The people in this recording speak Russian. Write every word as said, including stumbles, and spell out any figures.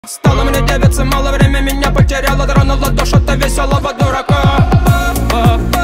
Стало мне девицы, мало время меня потеряла, тронула душу-то веселого дурака.